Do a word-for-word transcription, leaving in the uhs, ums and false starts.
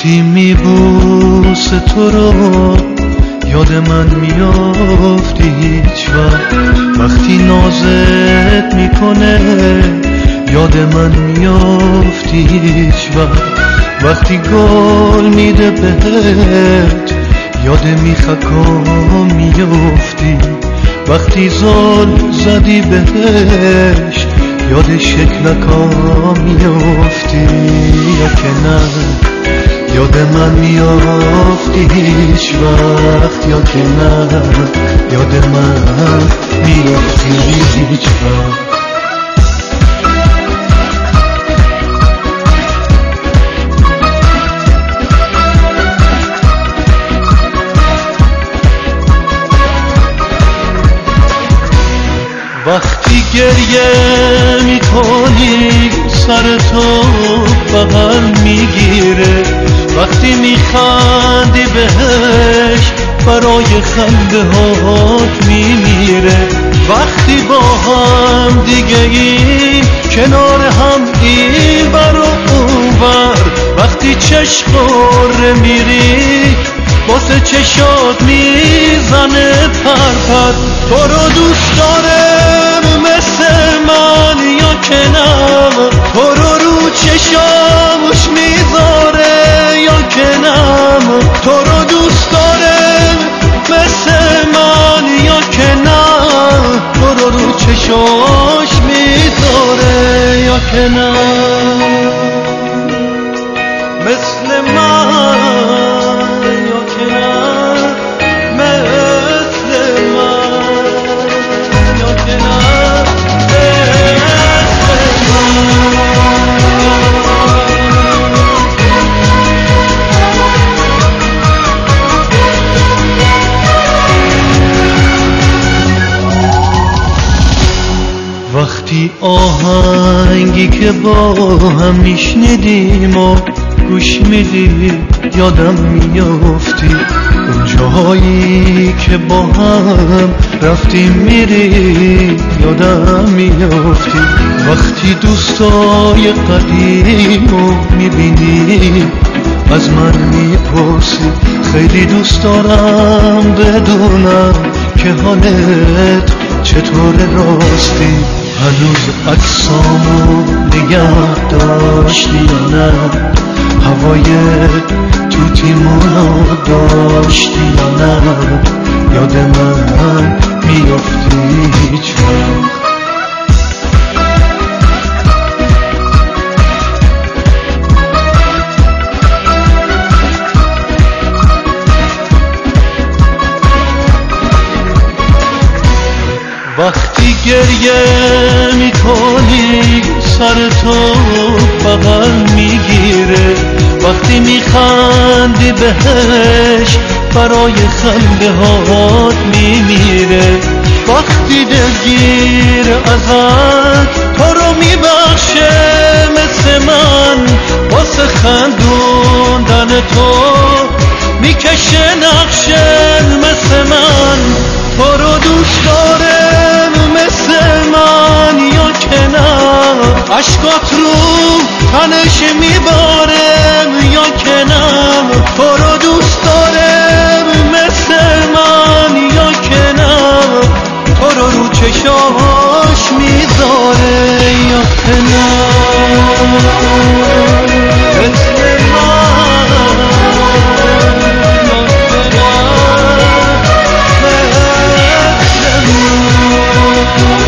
وقتی میبوس تو رو یاد من میافتی هیچ وقت، وقتی نازت میکنه یاد من میافتی هیچ وقت، وقتی گل میده بهت یاد میخکا میافتی، وقتی زل زدی بهش یاد شکلکا میافتی، یا که نه یاد من میافتی هیچ وقت، یا که نه یاد من میافتی هیچ وقت. وقتی گریه میکنی سر تو بغل میگیره، وقتی میخندی بهش برای خنده هات میمیره، وقتی با هم دیگه این کنار هم این بر و اون بر، وقتی چشم خوره میری واسه چشات میزنه پرپر، تو رو دوست دارم مثل من یا که نه، تو رو رو چشامش میذاره یا که نه، تو رو دوست دارم مثل من یا که نه، تو رو رو چشاش میذاره یا که نه، مثل من وقتی آهنگی که با هم میشنیدیم و گوش میدی یادم میافتی، اون جاهایی که با هم رفتیم میری یادم میافتی، وقتی دوستای قدیمو میبینی از من میپرسی، خیلی دوست دارم بدونم که حالت چطور راستی، هنوز عکسامو نگه داشتی یا نه، هوای توتیمونو داشتی یا نه، یاد من میافتی هیچ وقت. وقتی گریه میکنی سر تو بغل میگیره، وقتی میخندی بهش برای خنده هات میمیره، وقتی دلگیر ازت تو رو میبخشه مثل من، واسه خندوندن تو میکشه نقشه مثل من، تو رو دوست دارم مثل من یا که نه، عشقات رو تنش میبارم یا که نه، تو رو دوست دارم مثل من یا که نه، تو رو رو چشاش میذاره یا که نه، مثل من یا که نه.